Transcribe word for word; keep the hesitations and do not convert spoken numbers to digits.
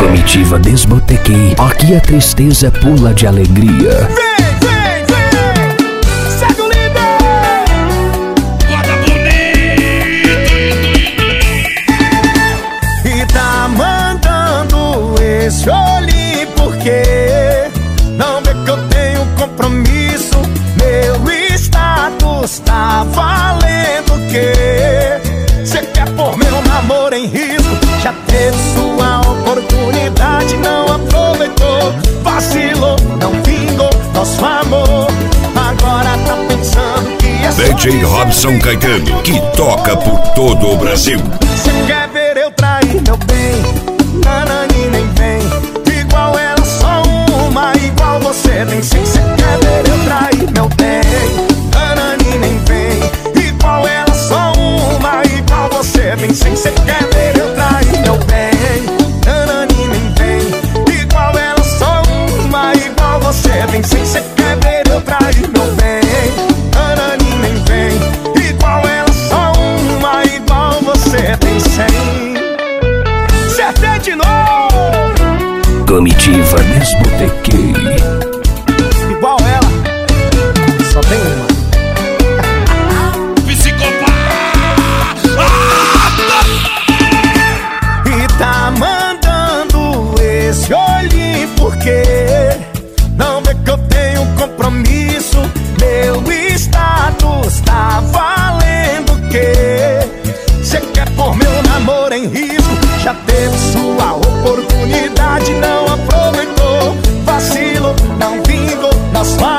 Comitiva Desbotequei, aqui a tristeza pula de alegria. Vem, vem, vem, segue o líder. Roda bonito. E tá mandando esse olhinho porque não vê que eu tenho compromisso. Meu status tá valendo o quê? Cê quer pôr meu namoro em risco? Já teve sua oportunidade, não aproveitou. Vacilou, não vingou nosso amor. Agora tá pensando que é só D J Robson Caetano, que toca por todo o Brasil. Cê quer ver eu trair, meu bem? Nanani nem vem. Igual ela, só uma, igual você tem sim. Cê quer ver eu trair, meu bem? Nanani nem vem. Igual ela, só uma, igual você tem sim. Cê quer ver eu trair, meu bem? Nanani nem vem. Igual ela, só uma, igual você tem sim. Cê quer ver eu trair, meu bem? Nanani nem vem. Igual ela, só uma, igual você tem cem. Acertei de novo. Comitiva Desbotequei. Igual ela, só tem uma. E tá mandando esse olhinho porque não vê que eu tenho um compromisso. Meu status tá valendo o quê? Cê quer pôr meu namoro em risco? Já teve sua oportunidade, não aproveitou. Vacilo, não vingou nosso